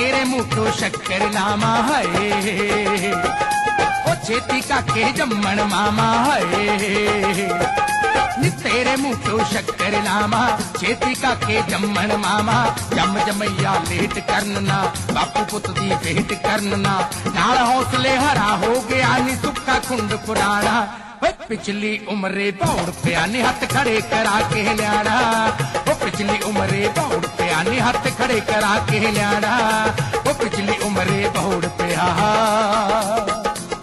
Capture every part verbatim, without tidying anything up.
तेरे मुंह तो शक्कर लामा है, ओ छेती का के जम्मन मामा है। नी तेरे मुंह तो शक्कर लामा, छेती का के जम्मन मामा। जम जमैया लेट करना, बापू पुत दी भेंट करना, नाल हौसले हरा हो गया नी सुक्का कुंड पुराना। पिछली उम्रे दौड़ पे आने हाथ खड़े करा के न्याड़ा, वो पिछली उम्रे दौड़ पे आने हाथ खड़े करा के न्याड़ा, वो पिछली उम्रे दौड़ पे आ।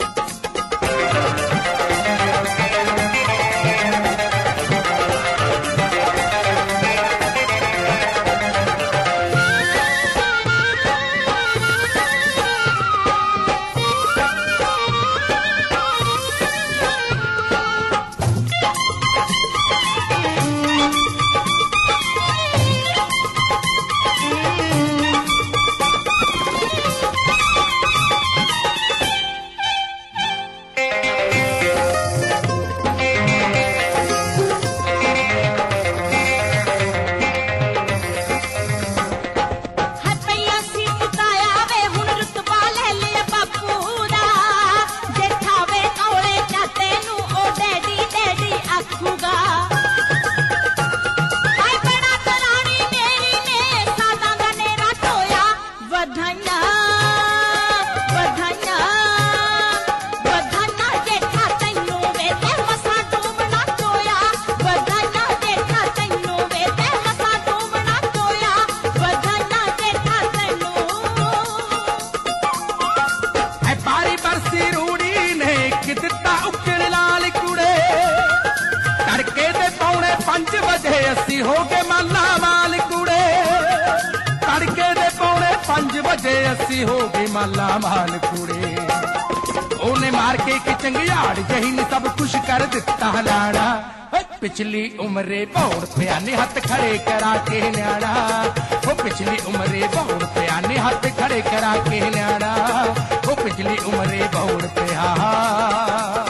असी हो गए माला माल कुड़े, तड़के दे पौने पंज बजे असी हो गए माला माल कुड़े। ओने मार के कि चंगियाड़ जही ने सब कुछ कर दिता लाड़ा, पिछली उम्रे दौड़ पे आने हाथ खड़े करा के न्याड़ा, वो पिछली उम्रे दौड़ पे आने हाथ खड़े करा के न्याड़ा, वो पिछली उम्रे दौड़ पे आ।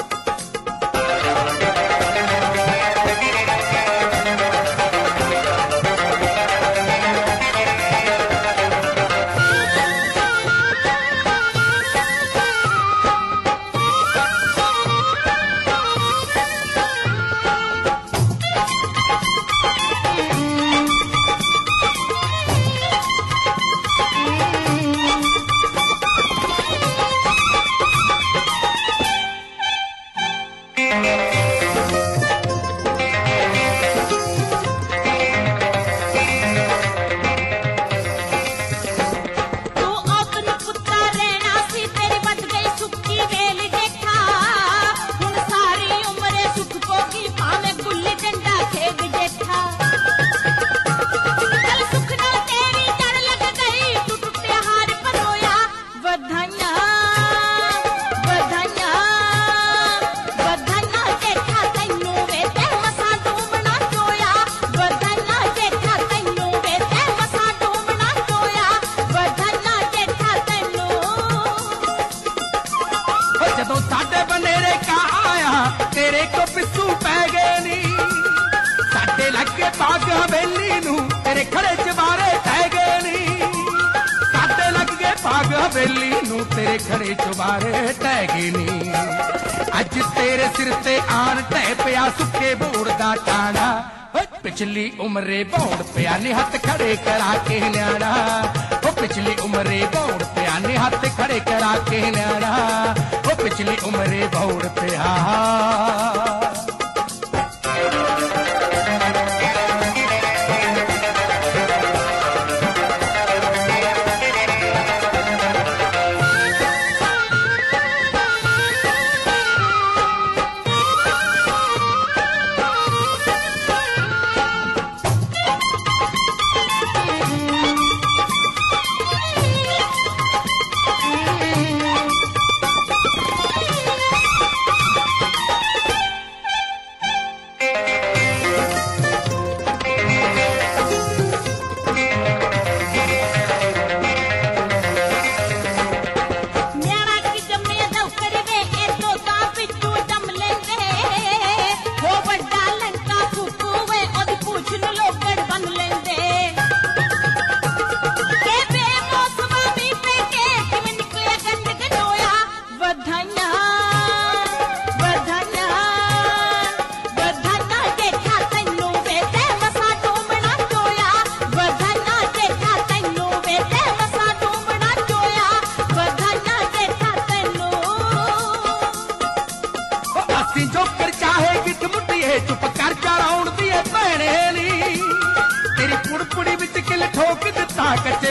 तेरे को पिस्सू पै गए नी, साडे लगे पाग हवेली नू तेरे खड़े चबारे पै गए नी, साडे लगे पाग हवेली नू तेरे खड़े चबारे टह गए नी। अज तेरे सिर ते आन टह पिया सुके बोड़ दा टाणा, पिछली उम्रे दौड़ पे आने हाथ खड़े करा के न्याड़ा, वो पिछली उम्रे दौड़ पे आने हाथ खड़े करा के न्याड़ा, वो पिछली उम्रे दौड़ पे आ।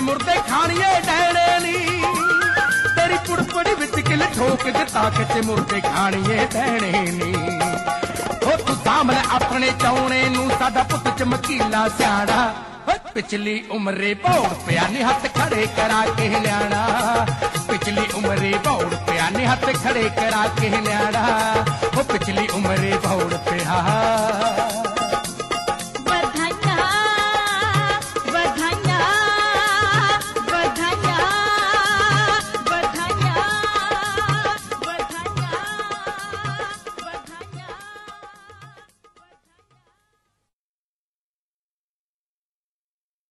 ਮੁਰਦੇ ਖਾਣੀਏ ਡੈਣੇ ਨੀ ਤੇਰੀ ਪੁੜਪੜੀ ਵਿੱਚ ਕਿਲ ਠੋਕ ਦਿੱਤਾ ਕੱਚੇ ਮੁਰਦੇ ਖਾਣੀਏ ਡੈਣੇ ਨੀ ਉਹ ਤੂੰ ਸਾਹਮਣੇ ਆਪਣੇ ਚਾਉਣੇ ਨੂੰ ਸਾਡਾ ਪੁੱਤ ਚਮਕੀਲਾ ਸਿਆਣਾ पिछली उम्रे बौड़ पिया ने हथ खड़े करा के लियाना पिछली उम्रे बौड़ पिया ने हथ खड़े करा के लियाना वो पिछली उम्रे बौड़ पिया